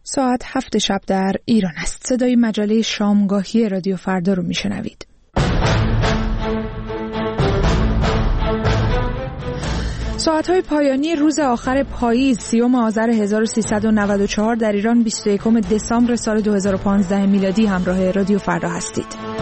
ساعت 7 شب در ایران است. صدای مجله شامگاهی رادیو فردا رو میشنوید. ساعت‌های پایانی روز آخر پاییز 30 آذر 1394 در ایران 21 دسامبر سال 2015 میلادی همراه رادیو فردا هستید.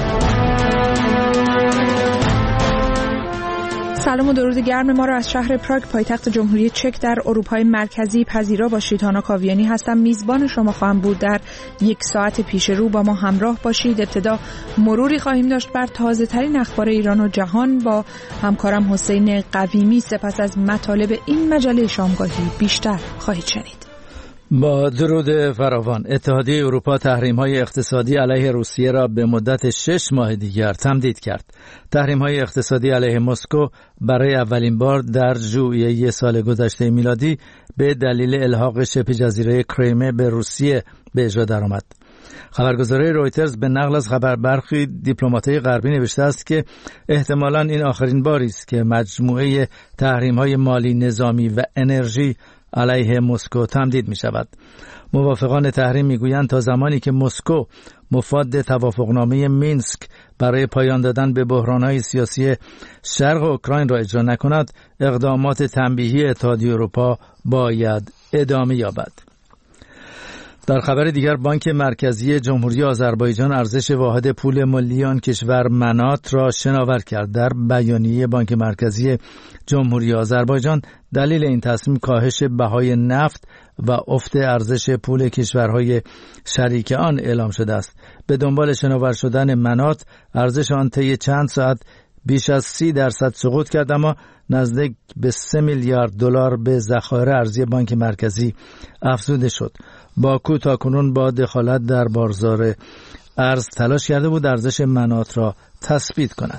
سلام و درود گرم ما را از شهر پراگ پایتخت جمهوری چک در اروپای مرکزی پذیرا باشید. هانا کاویانی هستم، میزبان شما خواهم بود. در یک ساعت پیش رو با ما همراه باشید. ابتدا مروری خواهیم داشت بر تازه ترین اخبار ایران و جهان با همکارم حسین قویمی. سپس از مطالب این مجله شامگاهی بیشتر خواهید شنید. با درود فراوان، اتحادیه اروپا تحریم‌های اقتصادی علیه روسیه را به مدت 6 ماه دیگر تمدید کرد. تحریم‌های اقتصادی علیه مسکو برای اولین بار در ژوئیه سال گذشته میلادی به دلیل الحاق شبه جزیره کریمه به روسیه به اجرا درآمد. خبرگزاری رویترز به نقل از خبر برخی دیپلمات‌های غربی نوشته است که احتمالاً این آخرین باری است که مجموعه تحریم‌های مالی، نظامی و انرژی علیه مسکو تمدید می شود. موافقان تحریم می گویند تا زمانی که مسکو مفاد توافقنامه مینسک برای پایان دادن به بحران‌های سیاسی شرق اوکراین را اجرا نکند، اقدامات تنبیهی اتحادیه اروپا باید ادامه یابد. در خبر دیگر، بانک مرکزی جمهوری آذربایجان ارزش واحد پول ملی آن کشور منات را شناور کرد. در بیانیه بانک مرکزی جمهوری آذربایجان دلیل این تصمیم کاهش بهای نفت و افت ارزش پول کشورهای شریک آن اعلام شده است. به دنبال شناور شدن منات، ارزش آن طی چند ساعت بیش از 30% سقوط کرد، اما نزدیک به 3 میلیارد دلار به ذخایر ارزی بانک مرکزی افزوده شد. باکو تاکنون با دخالت در بازار ارز تلاش کرده بود ارزش منات را تثبیت کند.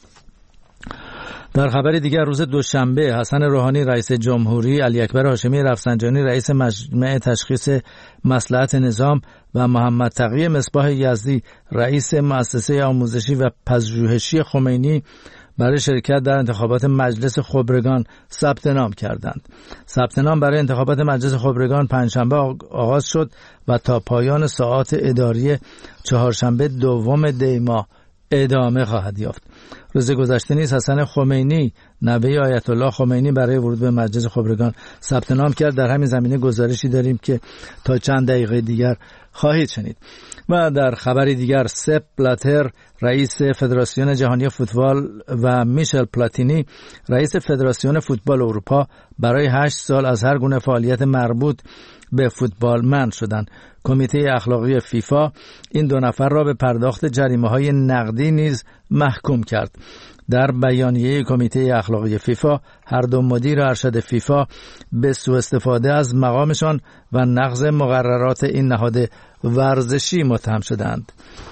در خبر دیگر، روز دوشنبه حسن روحانی رئیس جمهوری، علی اکبر هاشمی رفسنجانی رئیس مجمع تشخیص مصلحت نظام و محمد تقی مصباح یزدی رئیس مؤسسه آموزشی و پژوهشی خمینی برای شرکت در انتخابات مجلس خبرگان ثبت نام کردند. ثبت نام برای انتخابات مجلس خبرگان پنجشنبه آغاز شد و تا پایان ساعات اداری چهارشنبه 2 دی ماه ادامه خواهد یافت. روز گذشته نیز حسن خمینی نوه آیت الله خمینی برای ورود به مجلس خبرگان ثبت نام کرد. در همین زمینه گزارشی داریم که تا چند دقیقه دیگر خواهید شنید. و در خبری دیگر، سپ بلاتر رئیس فدراسیون جهانی فوتبال و میشل پلاتینی رئیس فدراسیون فوتبال اروپا برای 8 سال از هر گونه فعالیت مربوط به فوتبال منع شدند. کمیته اخلاقی فیفا این 2 نفر را به پرداخت جریمه‌های نقدی نیز محکوم کرد. در بیانیه کمیته اخلاقی فیفا، هر دو مدیر ارشد فیفا به سوء استفاده از مقامشان و نقض مقررات این نهاد ورزشی متهم شدند.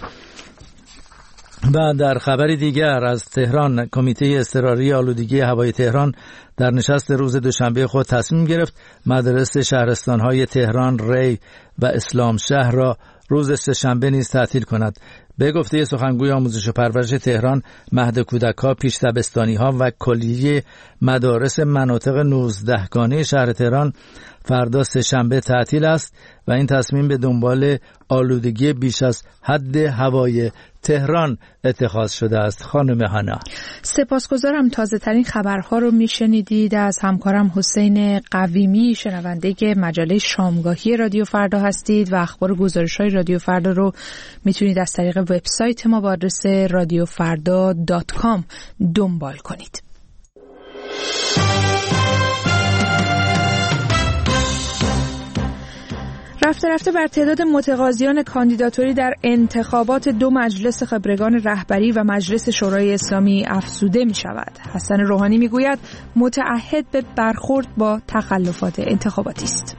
و در خبری دیگر از تهران، کمیته اضطراری آلودگی هوای تهران در نشست روز دوشنبه خود تصمیم گرفت مدارس شهرستان‌های تهران، ری و اسلام شهر را روز سه‌شنبه نیز تعطیل کند. به گفته سخنگوی آموزش و پرورش تهران، مهد کودک‌ها، پیش دبستانی‌ها و کلیه مدارس مناطق 19 گانه شهر تهران فردا سه‌شنبه تعطیل است و این تصمیم به دنبال آلودگی بیش از حد هوای تهران اتخاذ شده است. خانم هانا، سپاسگزارم. تازه ترین خبرها رو میشنیدید از همکارم حسین قویمی. شنونده مجله شامگاهی رادیو فردا هستید و اخبار و گزارش‌های رادیو فردا رو میتونید از طریق وبسایت ما با آدرس radiofarda.com دنبال کنید. رفته رفته بر تعداد متقاضیان کاندیداتوری در انتخابات 2 مجلس خبرگان رهبری و مجلس شورای اسلامی افزوده می شود. حسن روحانی می گوید متعهد به برخورد با تخلفات انتخاباتی است.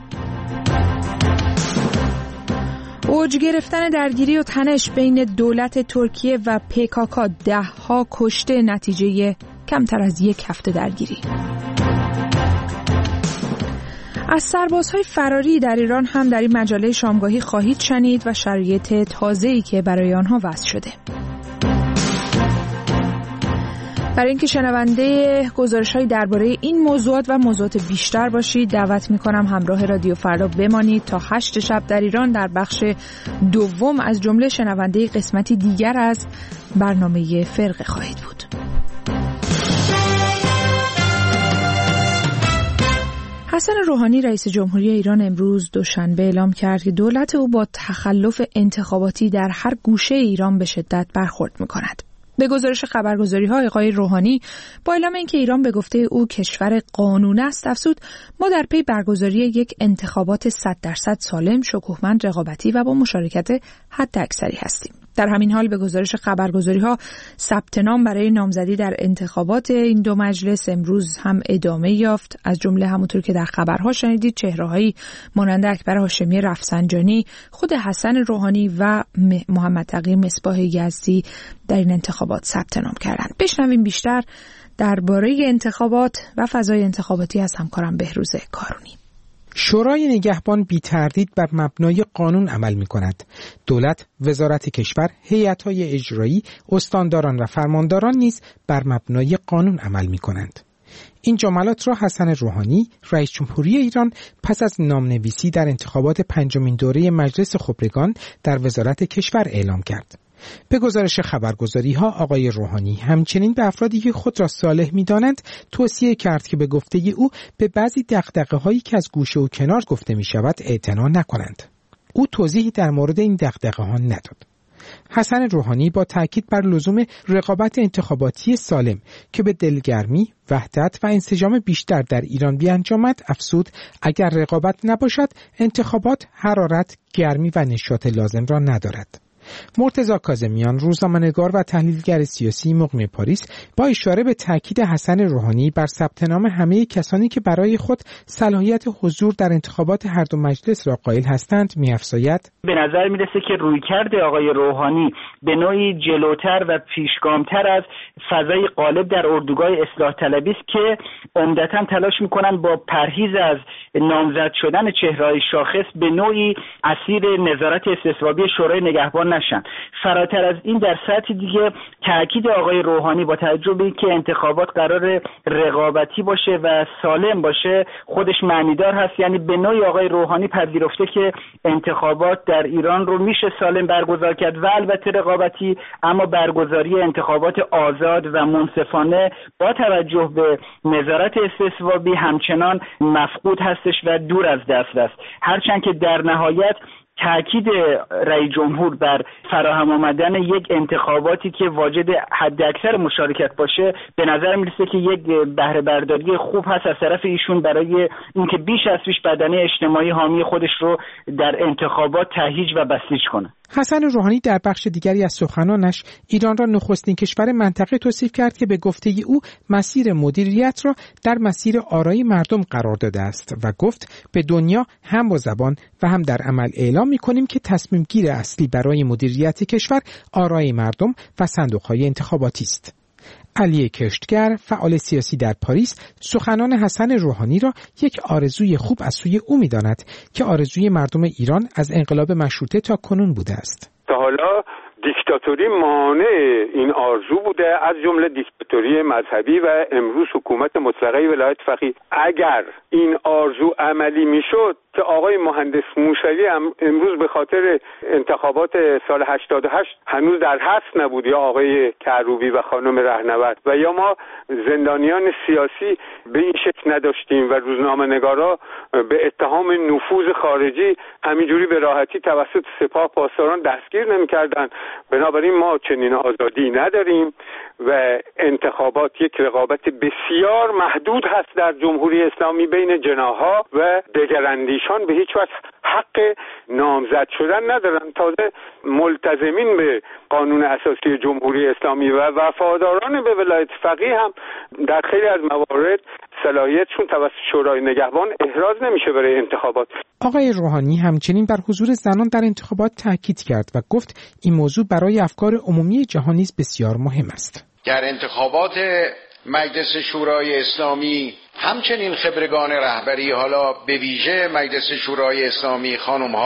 اوج گرفتن درگیری و تنش بین دولت ترکیه و PKK، 10 کشته نتیجه کمتر از 1 هفته درگیری. از سربازهای فراری در ایران هم در این مجله شامگاهی خواهید شنید و شرایط تازه‌ای که برای آنها وضع شده. برای اینکه شنونده گزارش‌های درباره این موضوعات و موضوعات بیشتر باشید، دعوت می‌کنم همراه رادیو فردا بمانید تا 8 شب در ایران در بخش دوم از جمله شنونده قسمتی دیگر از برنامه فرقه خواهید بود. حسن روحانی رئیس جمهوری ایران امروز دوشنبه اعلام کرد که دولت او با تخلف انتخاباتی در هر گوشه ایران به شدت برخورد می‌کند. به گزارش خبرگزاری‌ها آقای روحانی با اعلام اینکه ایران به گفته او کشور قانون است افزود ما در پی برگزاری یک انتخابات 100% سالم، شکوهمند، رقابتی و با مشارکت حداکثری هستیم. در همین حال به گزارش خبرگزاری‌ها ثبت نام برای نامزدی در انتخابات این دو مجلس امروز هم ادامه یافت. از جمله همونطور که در خبرها شنیدید چهره‌هایی مانند اکبر هاشمی رفسنجانی، خود حسن روحانی و محمد تقی مصباح یزدی در این انتخابات ثبت نام کردند. بشنویم بیشتر درباره انتخابات و فضای انتخاباتی از همکارم بهروز کارونی. شورای نگهبان بی تردید بر مبنای قانون عمل می کند. دولت، وزارت کشور، هیئت‌های اجرایی، استانداران و فرمانداران نیز بر مبنای قانون عمل می کنند. این جملات را حسن روحانی، رئیس جمهوری ایران، پس از نامنویسی در انتخابات 5مین دوره مجلس خبرگان در وزارت کشور اعلام کرد. به گزارش خبرگزاری‌ها آقای روحانی همچنین به افرادی که خود را صالح می‌دانند توصیه کرد که به گفته او به بعضی دغدغه‌هایی که از گوشه و کنار گفته می‌شود اعتنا نکنند. او توضیحی در مورد این دغدغه‌ها نداد. حسن روحانی با تاکید بر لزوم رقابت انتخاباتی سالم که به دلگرمی، وحدت و انسجام بیشتر در ایران بیانجامد افزود اگر رقابت نباشد انتخابات حرارت، گرمی و نشاط لازم را ندارد. مرتضی کاظمیان، روزنامه‌نگار و تحلیلگر سیاسی مقیم پاریس، با اشاره به تاکید حسن روحانی بر ثبت نام همه کسانی که برای خود صلاحیت حضور در انتخابات هر دو مجلس را قائل هستند می‌افزاید: به نظر میرسه که رویکرد آقای روحانی به نوعی جلوتر و پیشگامتر از فضای غالب در اردوگاه اصلاح طلبی است که عمدتاً تلاش می‌کنند با پرهیز از نامزد شدن چهره‌های شاخص به نوعی اسیر نظارت استصوابی شورای نگهبان نشن. فراتر از این در سطح دیگه تاکید آقای روحانی با توجه به اینکه انتخابات قرار رقابتی باشه و سالم باشه خودش معنیدار هست. یعنی به نوعی آقای روحانی پذیرفته که انتخابات در ایران رو میشه سالم برگزار کرد و البته رقابتی، اما برگزاری انتخابات آزاد و منصفانه با توجه به نظارت استصوابی همچنان مفقود هستش و دور از دست است. هرچند که در نهایت تأکید رئیس جمهور بر فراهم آمدن یک انتخاباتی که واجد حداکثر مشارکت باشه به نظر میرسه که یک بهره برداری خوب هست از طرف ایشون برای اینکه بیش از پیش بدنه اجتماعی حامی خودش رو در انتخابات تهییج و بسیج کنه. حسن روحانی در بخش دیگری از سخنانش ایران را نخستین کشور منطقه توصیف کرد که به گفته او مسیر مدیریت را در مسیر آرای مردم قرار داده است و گفت به دنیا هم با زبان و هم در عمل اعلام می‌کنیم که تصمیم گیر اصلی برای مدیریت کشور آرای مردم و صندوق‌های انتخاباتی است. علی کشتگر، فعال سیاسی در پاریس، سخنان حسن روحانی را یک آرزوی خوب از سوی او می‌داند که آرزوی مردم ایران از انقلاب مشروطه تا کنون بوده است. تا حالا دیکتاتوری مانع این آرزو بوده، از جمله دیکتاتوری مذهبی و امروز حکومت مطلقه ولایت فقیه. اگر این آرزو عملی میشد که آقای مهندس موسوی امروز به خاطر انتخابات سال 88 هنوز در حبس نبود، یا آقای کروبی و خانم رهنورد، و یا ما زندانیان سیاسی به این شکل نداشتیم و روزنامه‌نگارا به اتهام نفوذ خارجی همینجوری به راحتی توسط سپاه پاسداران دستگیر نمی‌کردند. بنابراین ما چنین آزادی نداریم و انتخابات یک رقابت بسیار محدود هست در جمهوری اسلامی بین جناح‌ها و دگراندیشان به هیچ وجه حق نامزد شدن ندارن. تازه ملتزمین به قانون اساسی جمهوری اسلامی و وفاداران به ولایت فقیه هم در خیلی از موارد صلاحیتشون توسط شورای نگهبان احراز نمیشه برای انتخابات. آقای روحانی همچنین بر حضور زنان در انتخابات تاکید کرد و گفت این موضوع برای افکار عمومی جهان نیز بسیار مهم است. در انتخابات مجلس شورای اسلامی همچنین خبرگان رهبری، حالا به ویژه مجلس شورای اسلامی خانم‌ها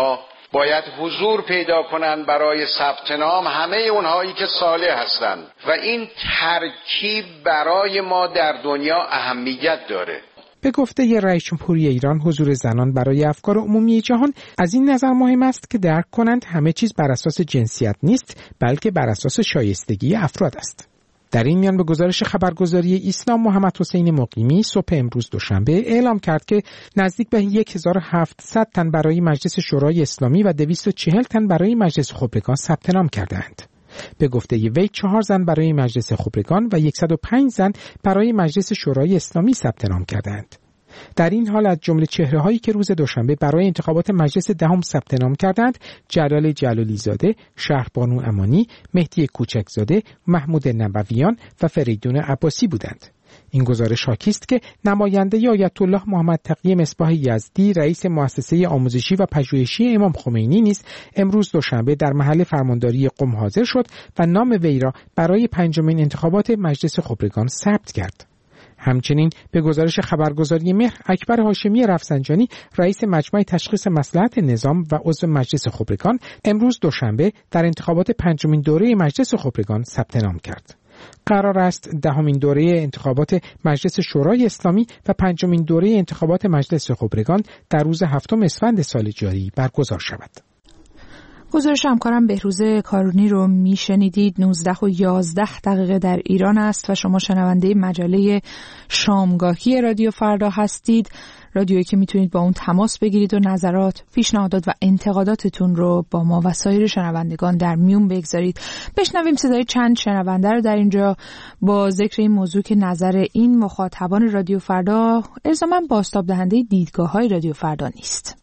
باید حضور پیدا کنند برای ثبت نام همه اونهایی که صالح هستند و این ترکیب برای ما در دنیا اهمیت داره. به گفته رئیس جمهوری ایران، حضور زنان برای افکار عمومی جهان از این نظر مهم است که درک کنند همه چیز بر اساس جنسیت نیست، بلکه بر اساس شایستگی افراد است. در این میان به گزارش خبرگزاری ایسنا، محمد حسین مقیمی صبح امروز دوشنبه اعلام کرد که نزدیک به 1700 تن برای مجلس شورای اسلامی و 240 تن برای مجلس خبرگان ثبت نام کردند. به گفته وی 4 زن برای مجلس خبرگان و 105 زن برای مجلس شورای اسلامی ثبت نام کردند. در این حال از جمله چهره‌هایی که روز دوشنبه برای انتخابات مجلس دهم ثبت نام کردند، جلال جلالی زاده، شهربانو امانی، مهدی کوچکزاده، محمود نبویان و فریدون عباسی بودند. این گزارش حاکی است که نماینده آیت الله محمد تقی مصباح یزدی، رئیس مؤسسه آموزشی و پژوهشی امام خمینی نیز امروز دوشنبه در محل فرمانداری قم حاضر شد و نام وی را برای 5مین انتخابات مجلس خبرگان ثبت کرد. همچنین به گزارش خبرگزاری مهر، اکبر هاشمی رفسنجانی، رئیس مجمع تشخیص مصلحت نظام و عضو مجلس خبرگان، امروز دوشنبه در انتخابات 5مین دوره مجلس خبرگان ثبت نام کرد. قرار است 10مین دوره انتخابات مجلس شورای اسلامی و 5مین دوره انتخابات مجلس خبرگان در روز 7 اسفند سال جاری برگزار شود. گزارش همکارم بهروز کارونی رو میشنیدید. 19:11 در ایران است و شما شنونده مجله شامگاهی رادیو فردا هستید. رادیویی که میتونید با اون تماس بگیرید و نظرات، پیشنهادات و انتقاداتتون رو با ما و سایر شنوندگان در میون بگذارید. بشنویم صدای چند شنونده رو در اینجا با ذکر این موضوع که نظر این مخاطبان رادیو فردا الزاماً بازتاب دهنده دیدگاه‌های رادیو فردا نیست.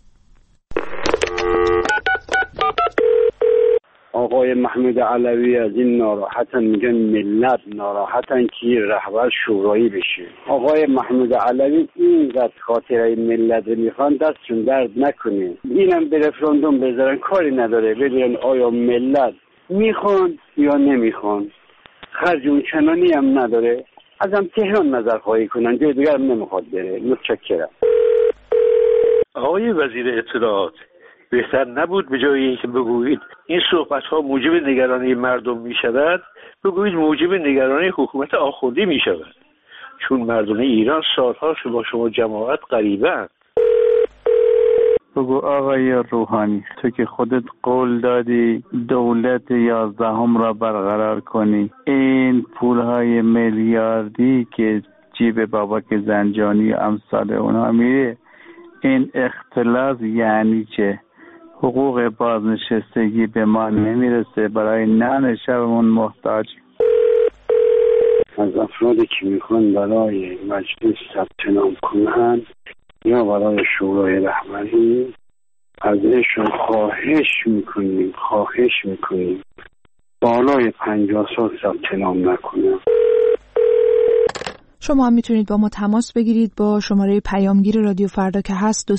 آقای محمود علوی از این ناراحتن، میگن ملت ناراحتن که رهبر شورایی بشه. آقای محمود علوی اینقدر خاطره ملت میخوان دستشون درد نکنه، اینم به رفراندوم بذارن، کاری نداره ببینن آیا ملت میخوان یا نمیخوان. خرج اون چنانی هم نداره، ازم تهران نظر خواهی کنن، جای دیگر هم نمیخواد بره. متشکرم. آقای وزیر اطلاعات، بهتر نبود به جای اینکه بگویید این صحبت‌ها موجب نگرانی مردم می‌شود، بگویید موجب نگرانی حکومت آخوندی می‌شود، چون مردم ایران سال‌هاست با شما جماعت غریبه‌اند. بگو آقای روحانی، تو که خودت قول دادی دولت 11 را برقرار کنی، این پول‌های میلیاردی که جیب بابک زنجانی و امثال اونها میره، این اختلاس یعنی چه؟ حقوق بازنشستگی به ما نمیرسه، برای نان شبمون محتاج. از افرادی که میخوان برای مجلس ثبت نام کنند یا برای شورای رهبری، ازشون خواهش میکنیم بالای 50 سال ثبت نام نکنند. شما هم میتونید با ما تماس بگیرید با شماره پیامگیر رادیو فردا که هست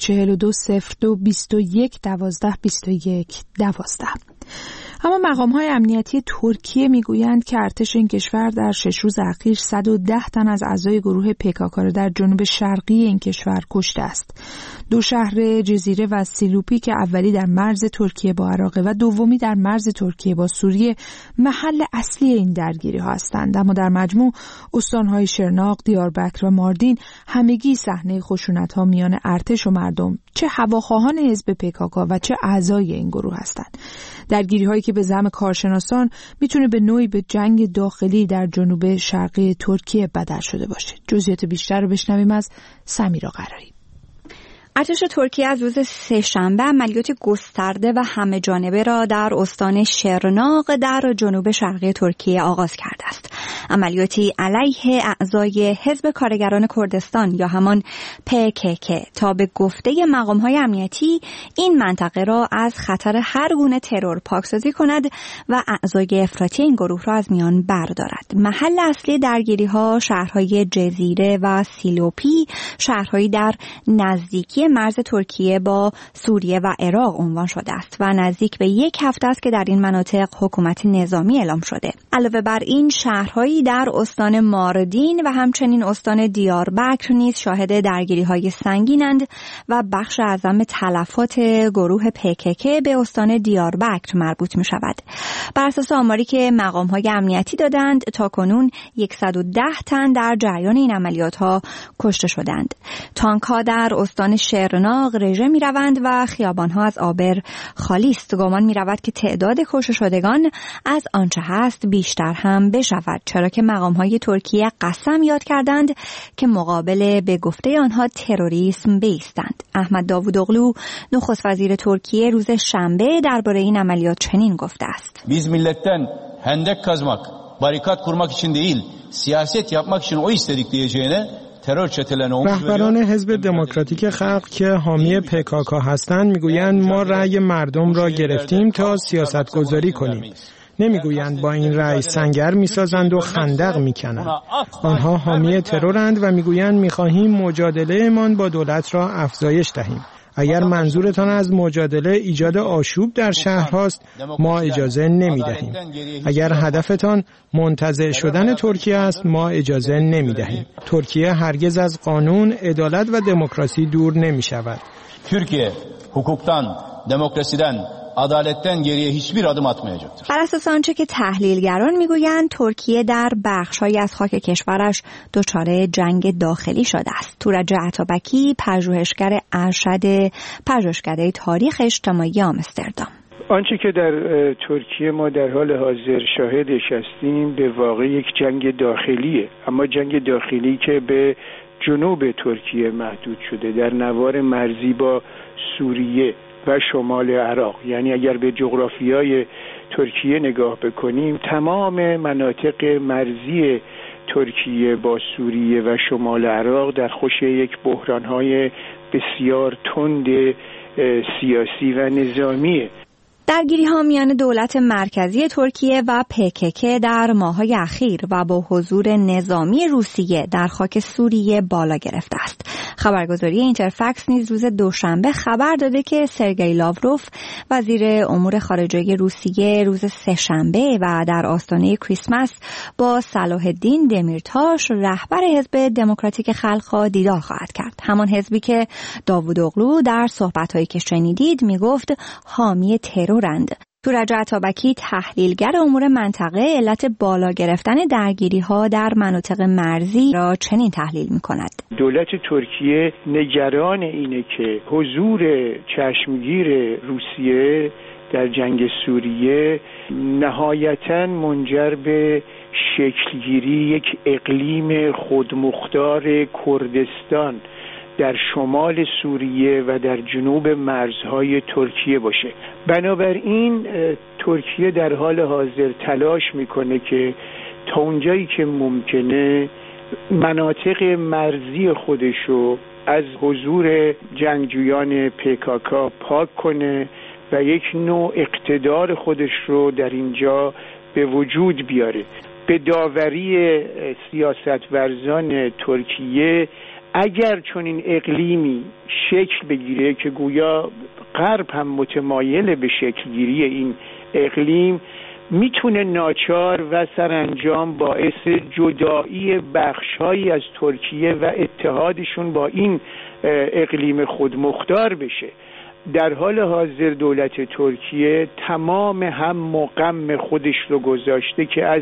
20420221122112. اما مقام‌های امنیتی ترکیه میگویند که ارتش این کشور در 6 روز اخیر 110 تن از اعضای گروه PKK را در جنوب شرقی این کشور کشته است. 2 شهر جزیره و سیلوپی که اولی در مرز ترکیه با عراق و دومی در مرز ترکیه با سوریه محل اصلی این درگیری‌ها هستند، اما در مجموع استان‌های شرناق، دیاربکر و ماردین همگی صحنه خشونت‌ها میان ارتش و مردم، چه هواخواهان حزب PKK و چه اعضای این گروه هستند. درگیری‌هایی که به زعم کارشناسان میتونه به نوعی به جنگ داخلی در جنوب شرقی ترکیه بدل شده باشه. جزئیات بیشتر رو بشنویم از سمیرا قرایی. ارتش ترکیه از روز سه‌شنبه عملیات گسترده و همه جانبه را در استان شرناق در جنوب شرقی ترکیه آغاز کرده است. عملیاتی علیه اعضای حزب کارگران کردستان یا همان PKK تا به گفته مقام‌های امنیتی این منطقه را از خطر هر گونه ترور پاکسازی کند و اعضای افراطی این گروه را از میان بردارد. محل اصلی درگیری‌ها شهرهای جزیره و سیلوپی، شهرهایی در نزدیکی درباره مرز ترکیه با سوریه و عراق عنوان شده است و نزدیک به 1 هفته است که در این مناطق حکومت نظامی اعلام شده. علاوه بر این شهرهایی در استان ماردین و همچنین استان دیاربکر نیز شاهد درگیری‌های سنگینند و بخش اعظم تلفات گروه PKK به استان دیاربکر مربوط می‌شود. بر اساس آماری که مقام‌های امنیتی دادند تاکنون 110 تن در جریان این عملیات‌ها کشته شدند. تانک‌ها در استان شرناق رژه می‌روند و خیابان‌ها از آبر خالی است. گمان می‌رود که تعداد کشته شدگان از آنچه هست بیشتر هم بشود، چرا که مقام‌های ترکیه قسم یاد کردند که مقابل به گفته آنها تروریسم بایستند. احمد داوودوغلو نخست وزیر ترکیه روز شنبه درباره این عملیات چنین گفته است: Biz milletten hendek kazmak, barikat kurmak için değil, siyaset yapmak için o istedik diyeceğine رهبران حزب دموکراتیک خلق که حامی PKK هستند میگویند ما رأی مردم را گرفتیم تا سیاست گذاری کنیم. نمیگویند با این رأی سنگر میسازند و خندق میکنند. آنها حامی ترورند و میگویند میخواهیم مجادله مان با دولت را افزایش دهیم. اگر منظورتان از مجادله ایجاد آشوب در شهر هاست، ما اجازه نمی دهیم. اگر هدفتان منتزع شدن ترکیه است، ما اجازه nemi دهیم. ترکیه هرگز از قانون، عدالت و دموکراسی دور نمی شود. ترکیه hukuktan, demokrasiden, adaletten geriye hiçbir adım atmayacaktır. بر اساس آنچه که تحلیلگران میگویند ترکیه در بخش‌هایی از خاک کشورش دچار جنگ داخلی شده است. تورج عطابکی، پژوهشگر ارشد پژوهشکده تاریخ اجتماعی آمستردام: آنچه که در ترکیه ما در حال حاضر شاهدش هستیم به واقع یک جنگ داخلیه، اما جنگ داخلی که به جنوب ترکیه محدود شده، در نوار مرزی با سوریه و شمال عراق. یعنی اگر به جغرافیای ترکیه نگاه بکنیم، تمام مناطق مرزی ترکیه با سوریه و شمال عراق در خوش یک بحران‌های بسیار تند سیاسی و نظامیه. درگیری‌ها میان دولت مرکزی ترکیه و PKK در ماه‌های اخیر و با حضور نظامی روسیه در خاک سوریه بالا گرفته است. خبرگزاری اینترفکس نیز روز دوشنبه خبر داده که سرگئی لاوروف وزیر امور خارجه روسیه روز سه‌شنبه و در آستانه کریسمس با صلاح الدین دمیرتاش رهبر حزب دموکراتیک خلق دیدار خواهد کرد. همان حزبی که داوودوغلو در صحبت‌هایی که شنیدید میگفت حامی ترورند. تورج عطابکی، تحلیلگر امور منطقه، علت بالا گرفتن درگیری‌ها در مناطق مرزی را چنین تحلیل می‌کند: دولت ترکیه نگران اینه که حضور چشمگیر روسیه در جنگ سوریه نهایتاً منجر به شکلگیری یک اقلیم خودمختار کردستان در شمال سوریه و در جنوب مرزهای ترکیه باشه. بنابراین ترکیه در حال حاضر تلاش میکنه که تا اونجایی که ممکنه مناطق مرزی خودشو از حضور جنگجویان PKK پاک کنه و یک نوع اقتدار خودش رو در اینجا به وجود بیاره. به داوری سیاستورزان ترکیه اگر چون این اقلیمی شکل بگیره که گویا غرب هم متمایل به شکلگیری این اقلیم، میتونه ناچار و سرانجام باعث جدایی بخش‌هایی از ترکیه و اتحادشون با این اقلیم خودمختار بشه. در حال حاضر دولت ترکیه تمام هم و غم خودش رو گذاشته که از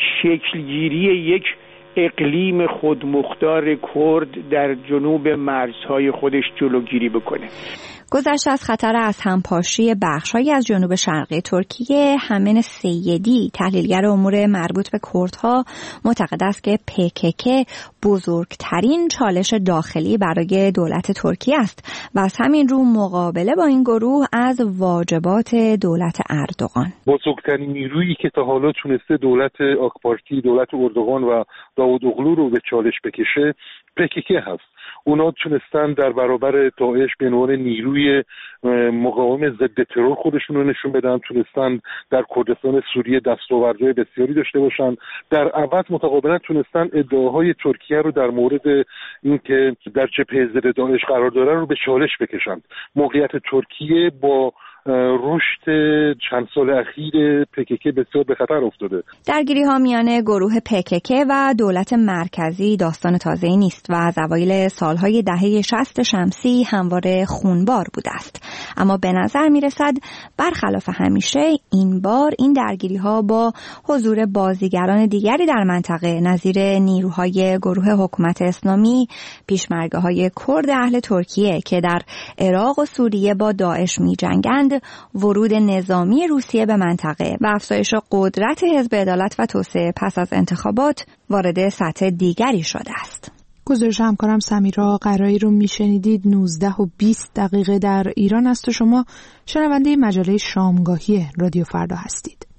شکلگیری یک اقلیم خودمختار کرد در جنوب مرزهای خودش جلوگیری بکنه. گذشته از خطر از همپاشی بخش‌هایی از جنوب شرقی ترکیه، همین سیدی، تحلیلگر امور مربوط به کردها، معتقد است که PKK بزرگترین چالش داخلی برای دولت ترکیه است و از همین رو مقابله با این گروه از واجبات دولت اردوغان. بزرگترین نیرویی که تا حالا تونسته دولت آک پارتی، دولت اردوغان و داوودوغلو رو به چالش بکشه PKK هست. اونا تونستن در برابر داعش به عنوان نیروی مقاوم ضد ترور خودشون رو نشون بدن، تونستن در کردستان سوریه دستاوردهای بسیاری داشته باشن. در عوض متقابلا تونستن ادعاهای ترکیه رو در مورد اینکه در جبهه ضد داعش قرار داره رو به چالش بکشند. موقعیت ترکیه با رشد چند سال اخیر پکک بسیار به خطر افتاده. درگیری ها میان گروه پکک و دولت مرکزی داستان تازه‌ای نیست و از اوایل سالهای دهه 60 شمسی همواره خونبار بوده است. اما به نظر میرسد برخلاف همیشه این بار این درگیری ها با حضور بازیگران دیگری در منطقه نظیر نیروهای گروه حکومت اسلامی، پیشمرگه‌های کرد اهل ترکیه که در عراق و سوریه با داعش می‌جنگند، ورود نظامی روسیه به منطقه و افزایش قدرت حزب عدالت و توسعه پس از انتخابات وارد سطح دیگری شده است. گزارش همکارم سمیرا قرایی رو میشنیدید. 19:20 در ایران است و شما شنونده مجله شامگاهی رادیو فردا هستید.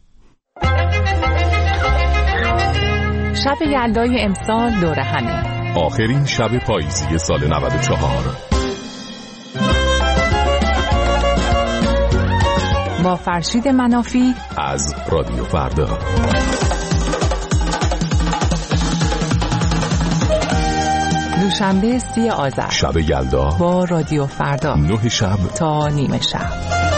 شب یلدای امسال دور همی، آخرین شب پاییزی سال 94. با فرشید منافی از رادیو فردا. دوشنبه 30 آذر شب یلدا با رادیو فردا 9 شب تا نیمه شب.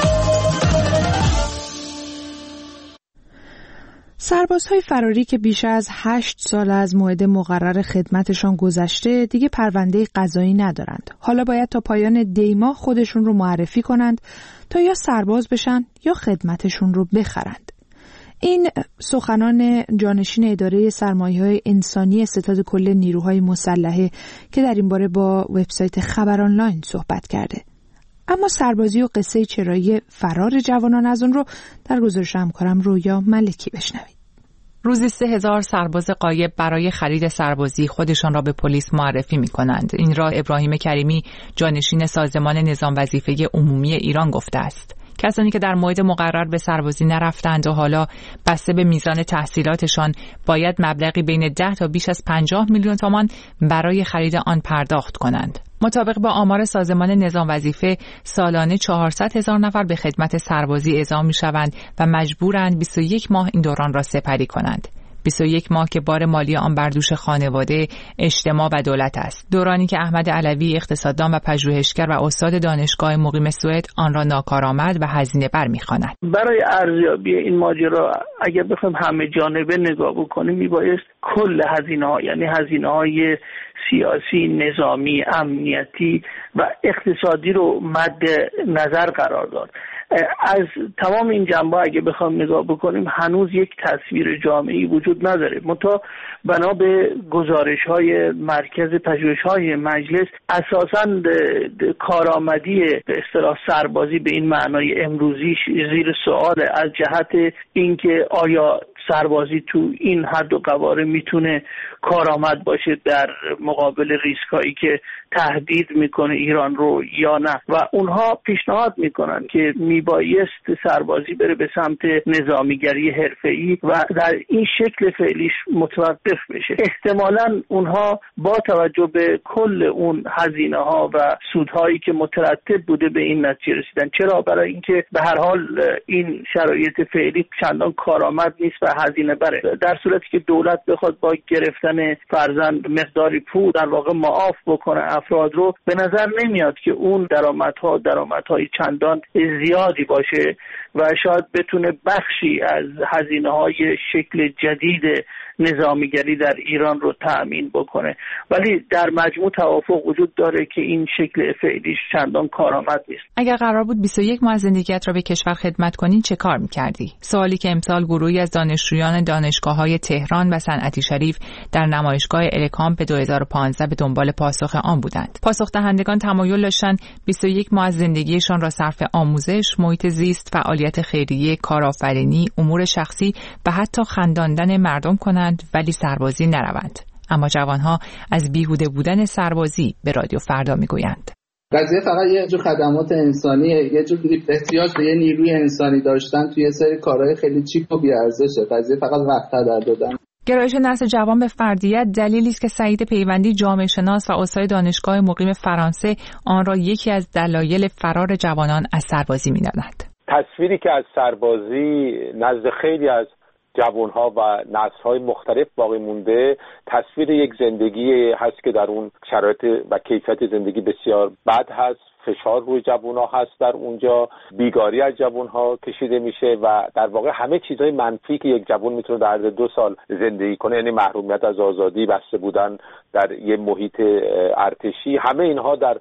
سربازهای فراری که بیش از 8 سال از موعد مقرر خدمتشان گذشته دیگه پرونده قضایی ندارند. حالا باید تا پایان دیما خودشون رو معرفی کنند تا یا سرباز بشن یا خدمتشون رو بخرند. این سخنان جانشین اداره سرمایه‌های انسانی ستاد کل نیروهای مسلحه که در این باره با وبسایت خبر آنلاین صحبت کرده. اما سربازی و قصه چرایی فرار جوانان از اون رو در گزارش همکارم رویا ملکی بشنوید. روزی 3000 سرباز غایب برای خرید سربازی خودشان را به پلیس معرفی می‌کنند. این را ابراهیم کریمی جانشین سازمان نظام وظیفه عمومی ایران گفته است. کسانی که در موعد مقرر به سربازی نرفتند و حالا بسته به میزان تحصیلاتشان باید مبلغی بین 10 تا بیش از 50 میلیون تومان برای خرید آن پرداخت کنند. مطابق با آمار سازمان نظام وظیفه سالانه 400,000 نفر به خدمت سربازی اعزام می‌شوند و مجبورند 21 ماه این دوران را سپری کنند. 21 ماه که بار مالی آن بر دوش خانواده، اجتماع و دولت است. دورانی که احمد علوی اقتصاددان و پژوهشگر و استاد دانشگاه مقیم سوئد آن را ناکارآمد و هزینه بر می‌خواند. برای ارزیابی این ماجرا اگر بخوایم همه جانبه نگاه بکنیم میبایست کل هزینه‌ها، یعنی هزینه‌های سیاسی، نظامی، امنیتی و اقتصادی رو مد نظر قرار داد. از تمام این جنبه اگه بخوام نگاه بکنیم هنوز یک تصویر جامعی وجود نداره. منتها بنا به گزارش‌های مرکز پژوهش‌های مجلس اساساً کارآمدی به اصطلاح سربازی به این معنای امروزی زیر سوال از جهت اینکه آیا سربازی تو این حد و قواره میتونه کارآمد باشه در مقابل ریسکایی که تهدید میکنه ایران رو یا نه، و اونها پیشنهاد میکنن که میبایست سربازی بره به سمت نظامیگری حرفه‌ای و در این شکل فعلیش متوقف بشه. احتمالاً اونها با توجه به کل اون هزینه ها و سودهایی که مترتب بوده به این نتیجه رسیدن. چرا؟ برای اینکه به هر حال این شرایط فعلی چندان کارآمد نیست و هزینه بره. در صورتی که دولت بخواد با گرفتن فرزند مقداری پول در واقع معاف بکنه افراد رو، به نظر نمیاد که اون درآمدهای چندان زیادی باشه و شاید بتونه بخشی از هزینه‌های شکل جدید نظامیگری در ایران رو تأمین بکنه. ولی در مجموع توافق وجود داره که این شکل فعلیش چندان کارآمد نیست. اگر قرار بود 21 ماه زندگیت را به کشور خدمت کنین چه کار می‌کردی؟ سوالی که امسال گروهی از دانشجویان دانشگاه‌های تهران و صنعتی شریف در نمایشگاه الکامپ 2015 به دنبال پاسخ آن بودند. پاسخ دهندگان تمایل داشتند 21 ماه از زندگیشان را صرف آموزش، محیط زیست، فعالیت خیریه، کارآفرینی، امور شخصی و حتی خنداندن مردم کنند ولی سربازی نروند. اما جوانها از بیهوده بودن سربازی به رادیو فردا میگویند. قضیه فقط یه جور خدمات انسانیه، یه جور احتیاج به یه نیروی انسانی داشتن توی یه سری کارهای خیلی چیپ و بی‌ارزشه. قضیه فقط وقت هدر دادن. گرایش نسل جوان به فردیت دلیلی است که سعید پیوندی جامعه شناس و استاد دانشگاه مقیم فرانسه آن را یکی از دلایل فرار جوانان از سربازی می‌داند. تصویری که از سربازی نزد خیلی از جوانها و نسل‌های مختلف باقی مونده تصویر یک زندگی هست که در اون شرایط و کیفیت زندگی بسیار بد هست. فشار روی جوانها هست، در اونجا بیگاری از جوانها کشیده میشه و در واقع همه چیزهای منفی که یک جوان میتونه در عرض 2 سال زندگی کنه، یعنی محرومیت از آزادی، بسته بودن در یه محیط ارتشی، همه اینها در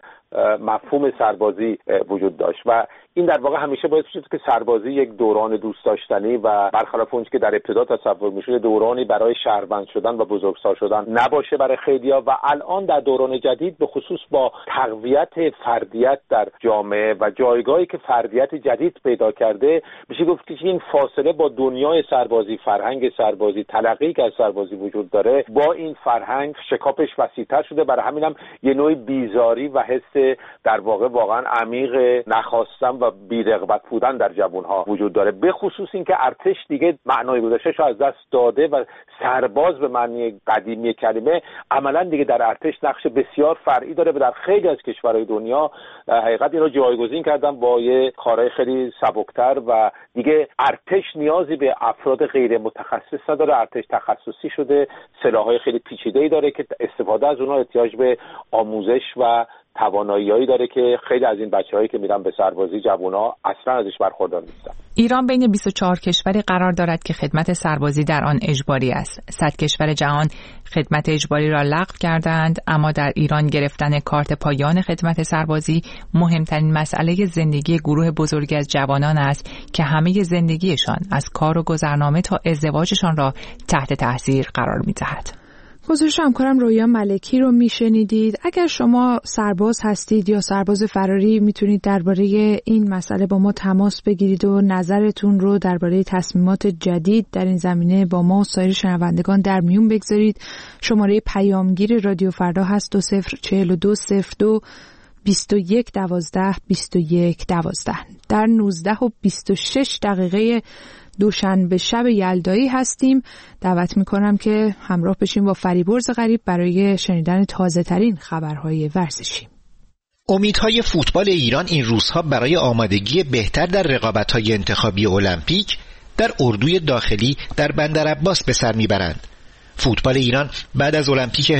مفهوم سربازی وجود داشت و این در واقع همیشه باعث شد که سربازی یک دوران دوست داشتنی و برخلاف اون که در ابتدا تصور میشد دورانی برای شهروند شدن و بزرگسال شدن نباشه برای خیلیا و الان در دوران جدید به خصوص با تقویت فردیت در جامعه و جایگاهی که فردیت جدید پیدا کرده میشه گفت که این فاصله با دنیای سربازی، فرهنگ سربازی، تلقی که از سربازی وجود داره با این فرهنگ شکافش وسیع‌تر شده. برای همینم یه نوع بیزاری و حس در واقع واقعا عمیق نخواستن و بی‌رغبت بودن در جوانها وجود داره، به خصوص اینکه ارتش دیگه معنای گذشته‌شو از دست داده و سرباز به معنی قدیمی کلمه عملا دیگه در ارتش نقش بسیار فرعی داره و در خیلی از کشورهای دنیا حقیقت این رو جایگزین کردن با یه کارهای خیلی سبکتر و دیگه ارتش نیازی به افراد غیر متخصص نداره، ارتش تخصصی شده، سلاح‌های خیلی پیچیده‌ای داره که استفاده از اونها احتیاج به آموزش و توانایی‌هایی داره که خیلی از این بچه‌هایی که میرن به سربازی جوونا اصلا ازش برخوردار نیستن. ایران بین 24 کشوری قرار دارد که خدمت سربازی در آن اجباری است. 100 کشور جهان خدمت اجباری را لغو کردند، اما در ایران گرفتن کارت پایان خدمت سربازی مهمترین مسئله زندگی گروه بزرگی از جوانان است که همه زندگیشان از کار و گذرنامه تا ازدواجشان را تحت تاثیر قرار می‌دهد. گزارش همکارم رویا ملکی رو میشنیدید. اگر شما سرباز هستید یا سرباز فراری میتونید درباره این مسئله با ما تماس بگیرید و نظرتون رو درباره تصمیمات جدید در این زمینه با ما و سایر شنوندگان در میون بگذارید. شماره پیامگیر رادیو فردا هست 204202 2112 2112. در 19:26 دوشنبه شب یلدایی هستیم. دعوت میکنم که همراه بشیم با فریبرز غریب برای شنیدن تازه ترین خبرهای ورزشی. امیدهای فوتبال ایران این روزها برای آمادگی بهتر در رقابت‌های انتخابی المپیک در اردوی داخلی در بندرعباس به سر میبرند. فوتبال ایران بعد از المپیک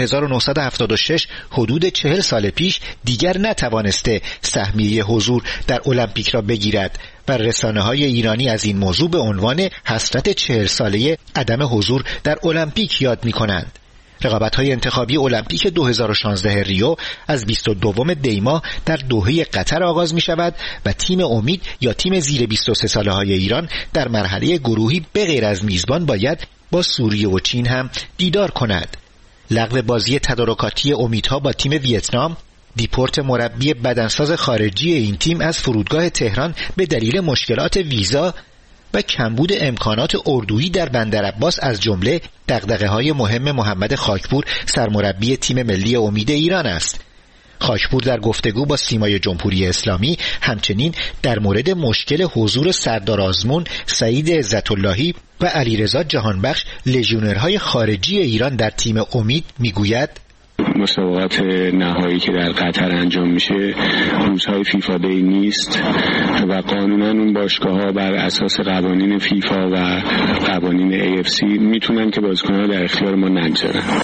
1976 حدود 40 سال پیش دیگر نتوانسته سهمیه حضور در المپیک را بگیرد و رسانه‌های ایرانی از این موضوع به عنوان حسرت 40 ساله عدم حضور در المپیک یاد می‌کنند. رقابت‌های انتخابی المپیک 2016 ریو از 22 دی ماه در دوحه قطر آغاز می‌شود و تیم امید یا تیم زیر 23 ساله‌های ایران در مرحله گروهی به غیر از میزبان باید با سوریه و چین هم دیدار کند. لغو بازی تدارکاتی امیدها با تیم ویتنام، دیپورت مربی بدنساز خارجی این تیم از فرودگاه تهران به دلیل مشکلات ویزا و کمبود امکانات اردویی در بندرعباس از جمله دغدغه‌های مهم محمد خاکپور سرمربی تیم ملی امید ایران است. خاکپور در گفتگو با سیمای جمهوری اسلامی همچنین در مورد مشکل حضور سردار آزمون، سعید عزت‌اللهی و علیرضا جهانبخش لژیونرهای خارجی ایران در تیم امید میگوید مسابقات نهایی که در قطر انجام میشه روزهای فیفا دی نیست و قانونا اون باشگاه‌ها بر اساس قوانین فیفا و قوانین AFC میتونن که بازیکن‌ها در اختیار ما نگذارن.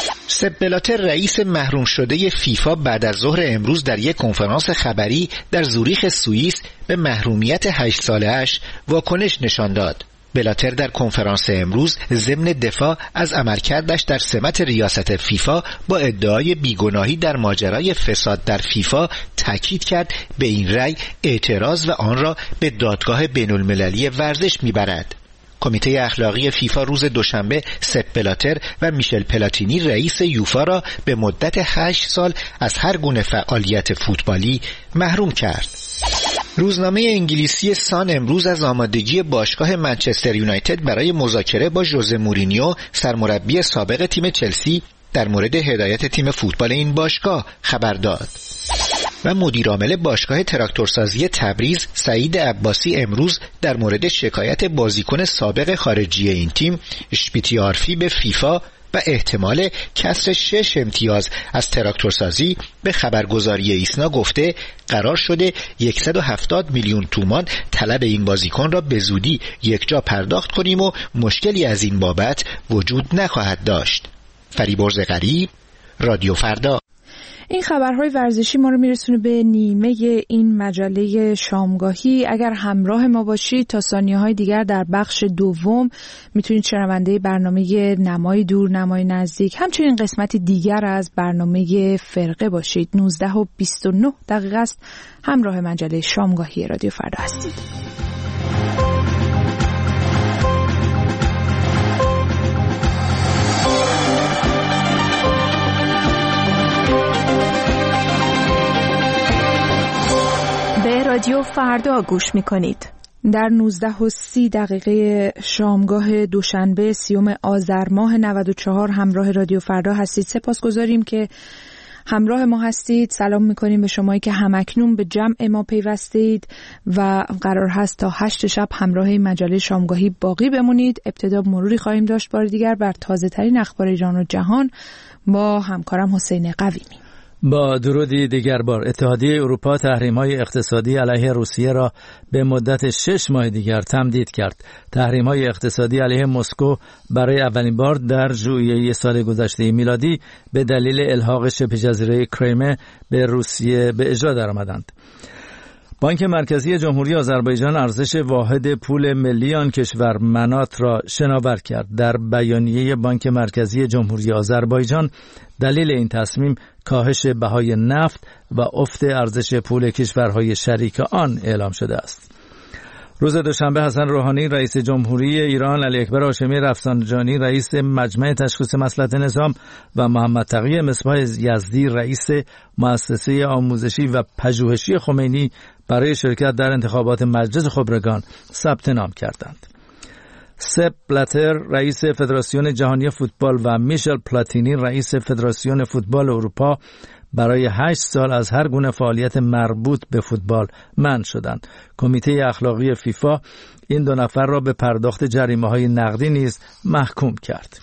سپ بلاتر رئیس محروم شده فیفا بعد از ظهر امروز در یک کنفرانس خبری در زوریخ سوئیس به محرومیت 8 ساله‌اش واکنش نشان داد. بلاتر در کنفرانس امروز ضمن دفاع از عملکردش در سمت ریاست فیفا با ادعای بیگناهی در ماجرای فساد در فیفا تاکید کرد به این رأی اعتراض و آن را به دادگاه بین‌المللی ورزش میبرد. کمیته اخلاقی فیفا روز دوشنبه سپ بلاتر و میشل پلاتینی رئیس یوفا را به مدت 8 سال از هر گونه فعالیت فوتبالی محروم کرد. روزنامه انگلیسی سان امروز از آمادگی باشگاه منچستر یونایتد برای مذاکره با ژوزه مورینیو سرمربی سابق تیم چلسی در مورد هدایت تیم فوتبال این باشگاه خبر داد. و مدیرعامل باشگاه تراکتورسازی تبریز سعید عباسی امروز در مورد شکایت بازیکن سابق خارجی این تیم اشپیتیارفی به فیفا و احتمال کسر 6 امتیاز از تراکتورسازی به خبرگزاری ایسنا گفته قرار شده 170 میلیون تومان طلب این بازیکن را به زودی یکجا پرداخت کنیم و مشکلی از این بابت وجود نخواهد داشت. فریبرز غریب، رادیو فردا. این خبرهای ورزشی ما رو میرسونه به نیمه این مجله شامگاهی. اگر همراه ما باشید تا ثانیه‌های دیگر در بخش دوم میتونید شنونده برنامه نمای دور نمای نزدیک همچنین قسمتی دیگر از برنامه فرقه باشید. 19:29 است. همراه مجله شامگاهی رادیو فردا هستید. به رادیو فردا گوش می‌کنید. در 19:30 شامگاه دوشنبه 30 آذر ماه 94 همراه رادیو فردا هستید. سپاسگزاریم که همراه ما هستید. سلام می‌کنیم به شمایی که همکنون به جمع ما پیوستید و قرار هست تا 8 شب همراه مجله شامگاهی باقی بمونید. ابتدا مروری خواهیم داشت بار دیگر بر تازه‌ترین اخبار ایران و جهان با همکارم حسین قویمی. با درودی دیگر بار، اتحادیه اروپا تحریم‌های اقتصادی علیه روسیه را به مدت 6 ماه دیگر تمدید کرد. تحریم‌های اقتصادی علیه مسکو برای اولین بار در ژوئیه سال گذشته میلادی به دلیل الحاق شبه جزیره کریمه به روسیه به اجرا درآمدند. بانک مرکزی جمهوری آذربایجان ارزش واحد پول ملی آن کشور منات را شناور کرد. در بیانیه بانک مرکزی جمهوری آذربایجان دلیل این تصمیم کاهش بهای نفت و افت ارزش پول کشورهای شریک آن اعلام شده است. روز دوشنبه حسن روحانی رئیس جمهوری ایران، علی اکبر هاشمی رفسنجانی رئیس مجمع تشخیص مصلحت نظام و محمد تقی مصباح یزدی رئیس مؤسسه آموزشی و پژوهشی خمینی برای شرکت در انتخابات مجلس خبرگان ثبت نام کردند. سپ بلاتر رئیس فدراسیون جهانی فوتبال و میشل پلاتینی رئیس فدراسیون فوتبال اروپا برای 8 سال از هر گونه فعالیت مربوط به فوتبال منع شدند. کمیته اخلاقی فیفا این 2 نفر را به پرداخت جریمه‌های نقدی نیز محکوم کرد.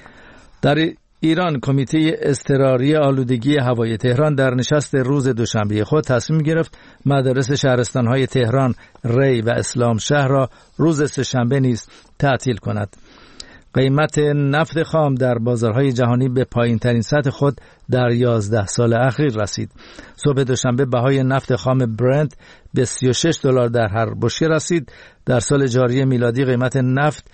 در ایران کمیته اضطراری آلودگی هوای تهران در نشست روز دوشنبه خود تصمیم گرفت مدارس شهرستان‌های تهران، ری و اسلام شهر را روز سه‌شنبه نیز تعطیل کند. قیمت نفت خام در بازارهای جهانی به پایین‌ترین سطح خود در 11 سال اخیر رسید. صبح دوشنبه بهای نفت خام برنت به $36 در هر بشکه رسید. در سال جاری میلادی قیمت نفت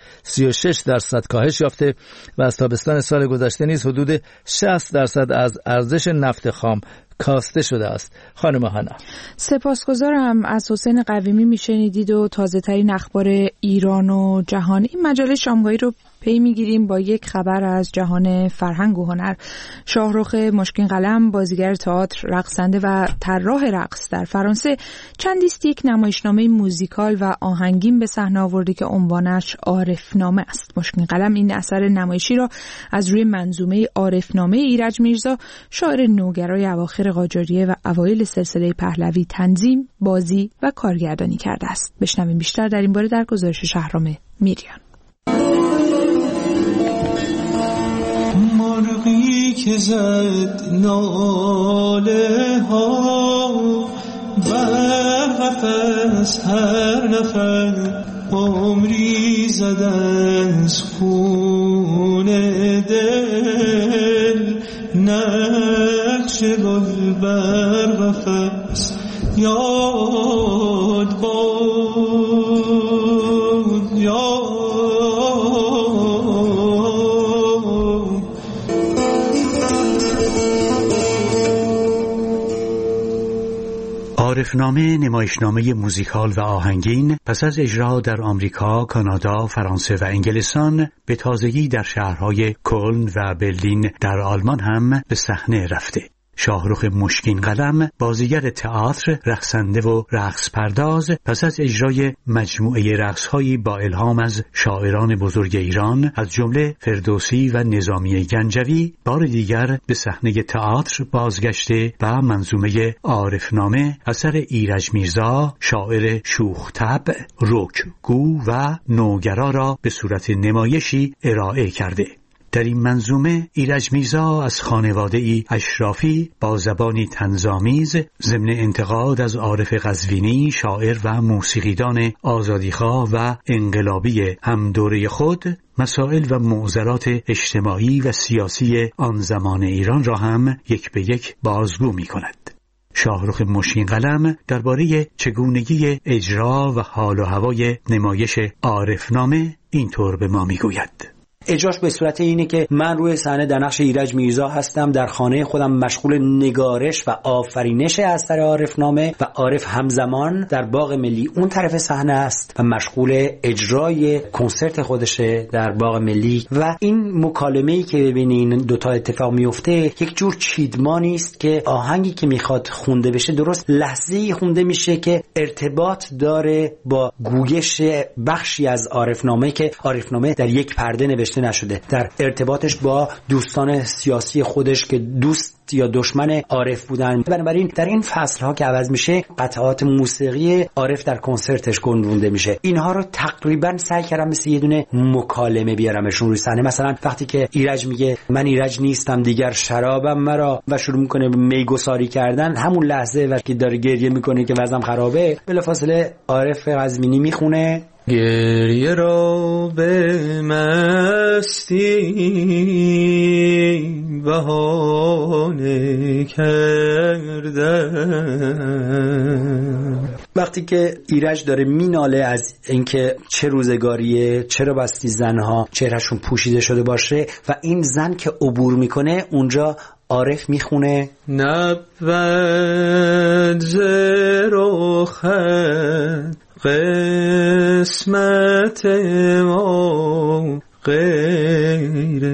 36% کاهش یافته و از تابستان سال گذشته نیز حدود 60% از ارزش نفت خام کاسته شده است. خانم هانا سپاسگزارم. از حسین قویمی میشنیدید و تازه ترین اخبار ایران و جهان. این مجله شامگاهی رو پی میگیریم با یک خبر از جهان فرهنگ و هنر. شاهرخ مشکین قلم بازیگر تئاتر، رقصنده و طراح رقص در فرانسه چندیست یک نمایشنامه موزیکال و آهنگین به صحنه آورده که عنوانش عارفنامه است. مشکین قلم این اثر نمایشی را از روی منظومه عارفنامه ایرج میرزا شاعر نوگرای اواخر قاجاریه و اوایل سلسله پهلوی تنظیم، بازی و کارگردانی کرده است. بشنویم بیشتر در این باره در گزارش شهرام میریان. مرغی که زد ناله ها بر قفس هر نفر عمری زدن از خون دل نقش گل بر قفس یاد بود یاد عارفنامه نمایشنامه موزیکال و آهنگین پس از اجرا در آمریکا، کانادا، فرانسه و انگلستان به تازگی در شهرهای کلن و برلین در آلمان هم به صحنه رفته. شاهرخ مشکین قلم، بازیگر تئاتر، رقصنده و رقص پرداز، پس از اجرای مجموعه رقص‌هایی با الهام از شاعران بزرگ ایران از جمله فردوسی و نظامی گنجوی، بار دیگر به صحنه تئاتر بازگشته و منظومه عارفنامه اثر ایرج میرزا، شاعر شوخ طبع، رکگو و نوگرا را به صورت نمایشی ارائه کرده. در این منظومه ایرج میرزا از خانواده‌ای اشرافی با زبانی طنزآمیز ضمن انتقاد از عارف قزوینی، شاعر و موسیقیدان آزادیخواه و انقلابی هم دوره خود، مسائل و معضلات اجتماعی و سیاسی آن زمان ایران را هم یک به یک بازگو می‌کند. شاهرخ مشکین قلم درباره چگونگی اجرا و حال و هوای نمایش عارفنامه اینطور به ما می‌گوید: اجراش به صورت اینه که من روی صحنه در نقش ایرج میرزا هستم، در خانه خودم مشغول نگارش و آفرینش اثر عارفنامه و عارف همزمان در باغ ملی اون طرف صحنه است و مشغول اجرای کنسرت خودشه در باغ ملی. و این مکالمه‌ای که بین این دوتا اتفاق میفته یک جور چیدمانی است که آهنگی که میخواد خونده بشه درست لحظه‌ای خونده میشه که ارتباط داره با گویش بخشی از عارفنامه که عارفنامه در یک پرده نوشته نشده، در ارتباطش با دوستان سیاسی خودش که دوست یا دشمن عارف بودن. بنابراین در این فصل ها که عوض میشه قطعات موسیقی عارف در کنسرتش گنجونده میشه. اینها رو تقریبا سعی کردم مثل یه دونه مکالمه بیارمشون روی صحنه. مثلا وقتی که ایرج میگه من ایرج نیستم دیگر شرابم مرا و شروع میکنه میگساری کردن، همون لحظه وقتی داره گریه میکنه که وضعم خرابه، بلافاصله عارف قزوینی میخونه گریه را به مستی بهانه کردن. وقتی که ایرج داره میناله از اینکه چه روزگاریه، چرا بستی زنها چهرهشون پوشیده شده باشه و این زن که عبور میکنه، اونجا عارف میخونه نبود زروخت قسمت ما غیر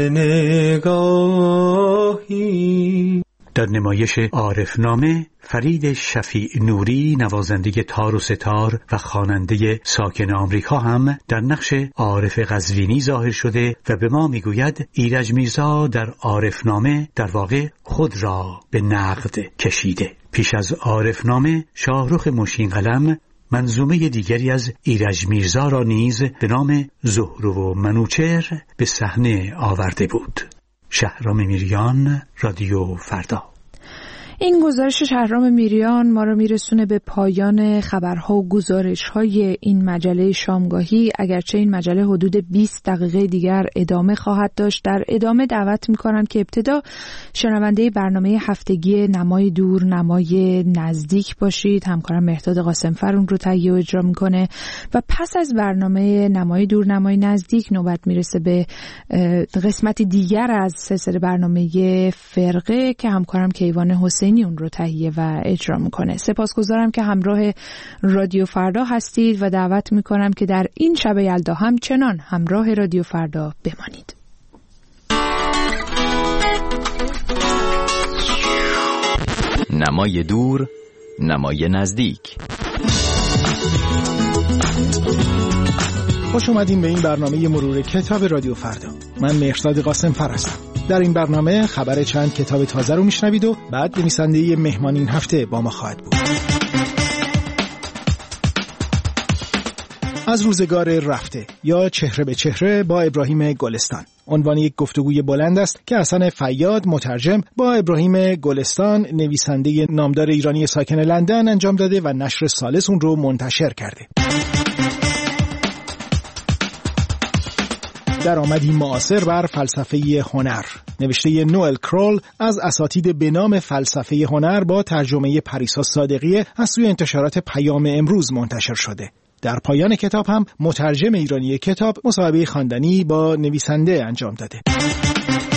نگاهی. در نمایش عارفنامه فرید شفیع نوری، نوازنده تار و ستار و خواننده ساکن آمریکا، هم در نقش عارف قزوینی ظاهر شده و به ما میگوید ایرج میرزا در عارفنامه در واقع خود را به نقد کشیده. پیش از عارفنامه شاهرخ مشکین قلم منظومه دیگری از ایرج میرزا را نیز به نام زهره و منوچهر به صحنه آورده بود. شهرام میریان، رادیو فردا. این گزارش شهرام میریان ما رو میرسونه به پایان خبرها و گزارش‌های این مجله شامگاهی. اگرچه این مجله حدود 20 دقیقه دیگر ادامه خواهد داشت، در ادامه دعوت می‌کنم که ابتدا شنونده برنامه هفتگی نمای دور نمای نزدیک باشید. همکارم مهرداد قاسمفر اون رو تهیه و اجرا می‌کنه و پس از برنامه نمای دور نمای نزدیک نوبت میرسه به قسمت دیگر از سلسله برنامه فرقه که همکارم کیوان حسین اون رو تهیه و اجرا میکنه. سپاسگزارم که همراه رادیو فردا هستید و دعوت میکنم که در این شب یلدا همچنان همراه رادیو فردا بمانید. نمای دور نمای نزدیک. خوش اومدین به این برنامه مرور کتاب رادیو فردا. من مهرداد قاسمفر هستم. در این برنامه خبر چند کتاب تازه رو میشنوید و بعد نویسنده مهمان این هفته با ما خواهد بود. از روزگار رفته یا چهره به چهره با ابراهیم گلستان. عنوان یک گفتگوی بلند است که حسن فیاد مترجم با ابراهیم گلستان نویسنده نامدار ایرانی ساکن لندن انجام داده و نشر ثالث اون رو منتشر کرده. درآمدی معاصر بر فلسفه هنر، نوشته نوئل کرول از اساتید به نام فلسفه هنر با ترجمه پریسا صادقی از سوی انتشارات پیام امروز منتشر شده. در پایان کتاب هم مترجم ایرانی کتاب مصاحبه خواندنی با نویسنده انجام داده.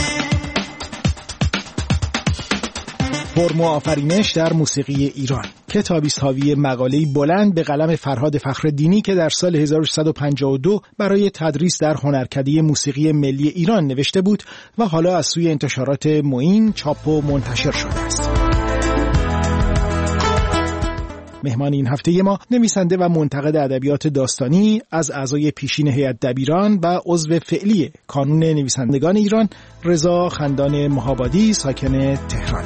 فرم و آفرینش در موسیقی ایران، کتابی است حاوی مقاله‌ای بلند به قلم فرهاد فخرالدینی که در سال 1352 برای تدریس در هنرکده موسیقی ملی ایران نوشته بود و حالا از سوی انتشارات معین چاپ و منتشر شده است. مهمان این هفته ما نویسنده و منتقد ادبیات داستانی، از اعضای پیشین هیئت دبیران و عضو فعلی کانون نویسندگان ایران، رضا خندان مهابادی، ساکن تهران.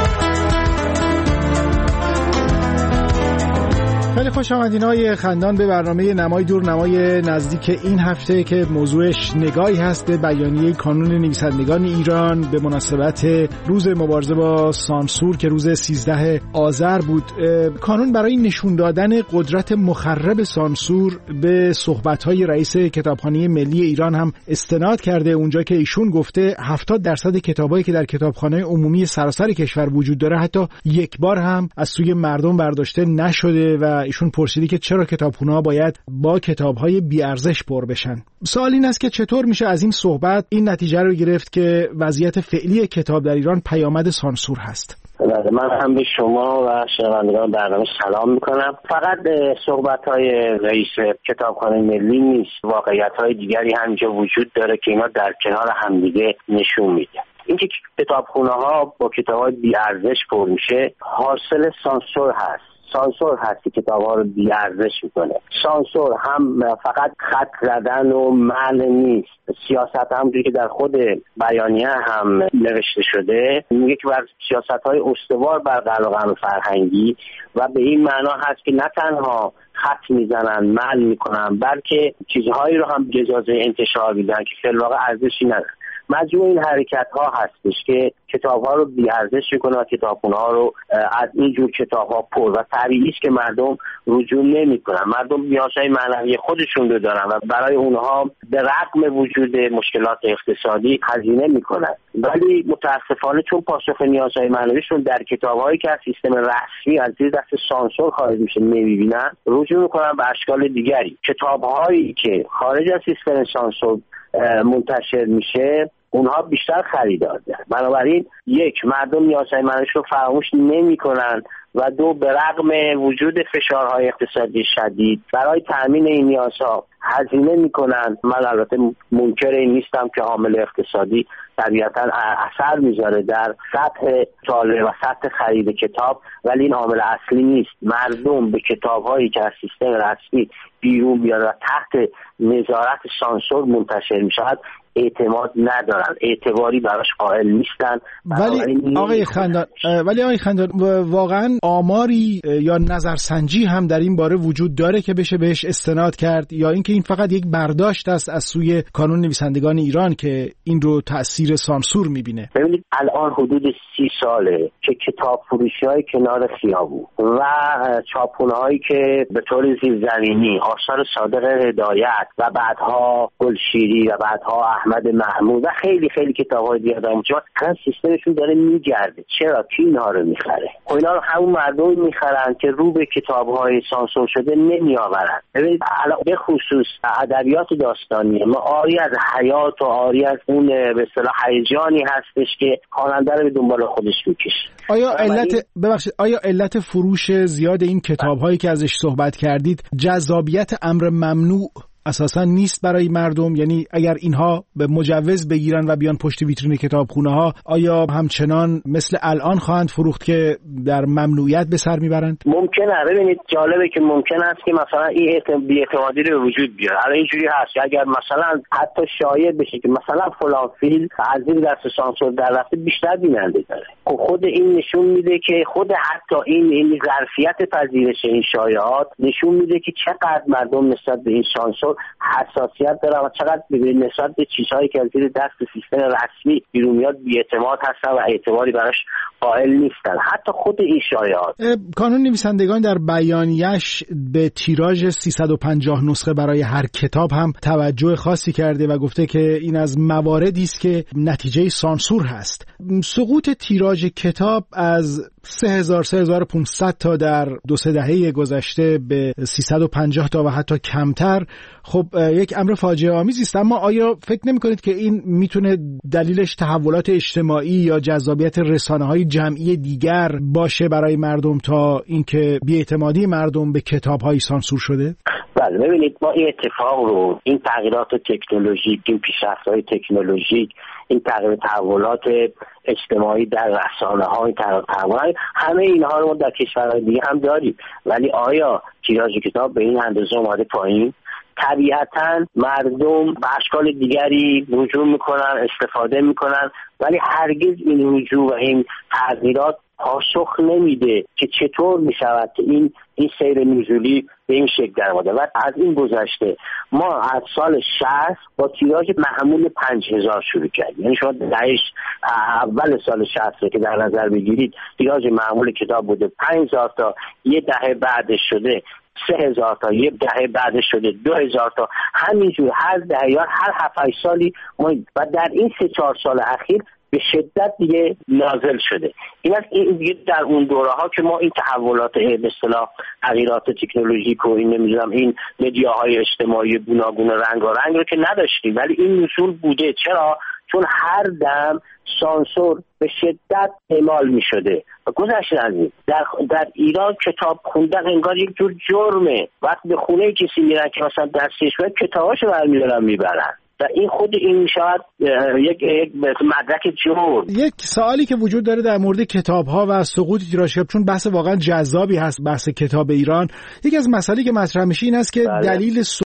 خیلی خوش آمدین آقای خندان به برنامه نمای دور نمای نزدیک این هفته که موضوعش نگاهی هست به بیانیه کانون نویسندگان ایران به مناسبت روز مبارزه با سانسور که روز 13 آذر بود. کانون برای نشون دادن قدرت مخرب سانسور به صحبت‌های رئیس کتابخانه ملی ایران هم استناد کرده، اونجا که ایشون گفته 70% کتابایی که در کتابخانه عمومی سراسر کشور وجود داره حتی یک بار هم از سوی مردم برداشته نشده و ایشون پرسیدی که چرا کتابخونه‌ها باید با کتاب‌های بی‌ارزش پر بشن. سوال این است که چطور میشه از این صحبت این نتیجه رو گرفت که وضعیت فعلی کتاب در ایران پیامد سانسور هست؟ من هم به شما و شنوندگان برنامه سلام میکنم. فقط صحبت‌های رئیس کتابخانه ملی نیست، واقعیت‌های دیگری هم اینجا وجود داره که اینا در کنار همدیگه نشون میده. اینکه کتابخونه‌ها با کتاب‌های بی‌ارزش پر میشه حاصل سانسور هست. سانسور هست که کتاب‌ها رو بی‌ارزش میکنه. سانسور هم فقط خط زدن و منع نیست، سیاست همونجوری که در خود بیانیه هم نوشته شده میگه که بر سیاست‌های استوار بر قلمرو فرهنگی و به این معنا هست که نه تنها خط میزنن، منع میکنن، بلکه چیزهایی رو هم اجازه انتشار میدن که فی الواقع ارزشی نداره. مجموع این حرکت ها هستش که کتاب ها رو بی‌ارزش میکنه و کتابخونه ها رو از این جور کتاب ها پر و طبیعی است که مردم رجوع نمیکنن. مردم نیازهای معنوی خودشون رو دارن و برای اونها به رغم وجود مشکلات اقتصادی هزینه میکنن، ولی متاسفانه چون پاسخ نیازهای معنویشون در کتاب هایی که از سیستم رسمی از زیر دست سانسور خارج میشه نمیبینن، رجوع میکنن به اشکال دیگری. کتاب هایی که خارج از سیستم سانسور منتشر میشه اونها بیشتر خریدار دارن. بنابراین یک، مردم نیازهای معنویشون رو فراموش نمی‌کنن و دو، به رغم وجود فشارهای اقتصادی شدید برای تأمین این نیازها هزینه میکنن. من البته منکر این نیستم که عامل اقتصادی طبیعتا اثر میذاره در سطح طالب و سطح خرید کتاب، ولی این عامل اصلی نیست. مردم به کتاب‌هایی که از سیستم رسمی بیرون بیاد و تحت نظارت سانسور منتشر میشود اعتماد ندارن، اعتباری براش قائل نیستن. ولی آقای خندان واقعا آماری یا نظرسنجی هم در این باره وجود داره که بشه بهش استناد کرد، یا اینکه این فقط یک برداشت است از سوی کانون نویسندگان ایران که این رو تأثیر سانسور میبینه؟ ببینید الان حدود 30 ساله که کتاب فروشی‌های کنار خیابون و چاپخونه‌هایی که به طور زیرزمینی آثار صادق هدایت و بعدها گلشیری و بعدها احمد محمود و خیلی خیلی کتاب‌های دیگه دارن، الان سیستمشون داره میگرده. چرا؟ کی اینها رو میخره؟ خب اینا رو همون مردم میخرن که رو به کتاب‌های سانسور شده نمیآورن. ببینید به خصوص ادبیات داستانی ما آری از حیات و آری از اون به اصطلاح هیجانی هستش که خواننده رو به دنبال خودش میکشه. آیا علت فروش زیاد این کتاب‌هایی که ازش صحبت کردید جذابیت امر ممنوع اساسا نیست برای مردم؟ یعنی اگر اینها به مجوز بگیرن و بیان پشت ویترین کتابخونه‌ها، آیا همچنان مثل الان خواهند فروخت که در ممنوعیت به سر میبرند؟ ممکنه. ببینید جالبه که ممکن است که مثلا این بی‌اعتمادی رو وجود بیاره. الان اینجوری هست که اگر مثلا حتی شایع بشه که مثلا فلان فیلم از زیر دست سانسور در رفته بیشتر بیننده داره، خود این نشون میده که خود حتی این ظرفیت پذیرش این شایعات نشون میده که چقدر مردم نسبت به این سانسور حساسیت دارن و چقدر نسبت به چیزهایی که از زیر دست سیستم رسمی بیرون میاد بی‌اعتماد هستن و اعتباری براش قائل نیستن. حتی خود این شایعات. کانون نویسندگان در بیانیه‌اش به تیراژ 350 نسخه برای هر کتاب هم توجه خاصی کرده و گفته که این از مواردی است که نتیجه سانسور هست. سقوط تیراژ کتاب از 3500 تا در 2-3 دهه گذشته به 350 تا و حتی کمتر، خب یک امر فاجعه آمیزی است. اما آیا فکر نمی‌کنید که این میتونه دلیلش تحولات اجتماعی یا جذابیت رسانه‌های جمعی دیگر باشه برای مردم تا اینکه بی‌اعتمادی مردم به کتاب‌های سانسور شده؟ بله، ببینید ما این اتفاق رو، این تغییرات تکنولوژیک، این پیشرفت‌های تکنولوژیک، این تحولات اجتماعی در رسانه‌ها، این تحولات، همه اینها رو ما در کشورهای دیگه هم داریم. ولی آیا تیراژ کتاب به این اندازه اومده پایین؟ طبیعتاً مردم به اشکال دیگری رجوع میکنن، استفاده میکنن، ولی هرگز این رجوع و این تغییرات پاسخ نمیده که چطور میشود که این سیر نزولی به این شکل در اومده. و از این گذشته ما از سال 60 با تیراژ معمول 5000 شروع کردیم. یعنی شما دهه اول سال 60 که در نظر بگیرید، تیراژ معمول کتاب بوده 5000 تا، یه دهه بعدش شده 3000 تا، یه دهه بعدش شده 2000 تا، همینجور هر دهه یا هر 7-8 سالی ما، و در این 3-4 سال اخیر به شدت دیگه نازل شده. این از این دیگه در اون دوره‌ها که ما این تحولات به اصطلاح تغییرات تکنولوژیک و این نمیدونم این مدیاهای اجتماعی گوناگون رنگارنگ رو که نداشتیم، ولی این نزول بوده. چرا؟ چون هر دم سانسور به شدت اعمال می شده. و گذشته از این در ایران کتاب خوندن انگار یک جور جرمه. وقتی به خونه کسی میرن که مثلا دستش باید کتاباشو برمیدارن میبرن و این خود این میشود یک مدرک جرم. یک سوالی که وجود داره در مورد کتاب‌ها و سقوط تیراژ، چون بحث واقعا جذابی هست بحث کتاب ایران، یکی از مسائلی که مطرح میشه این است که دلیل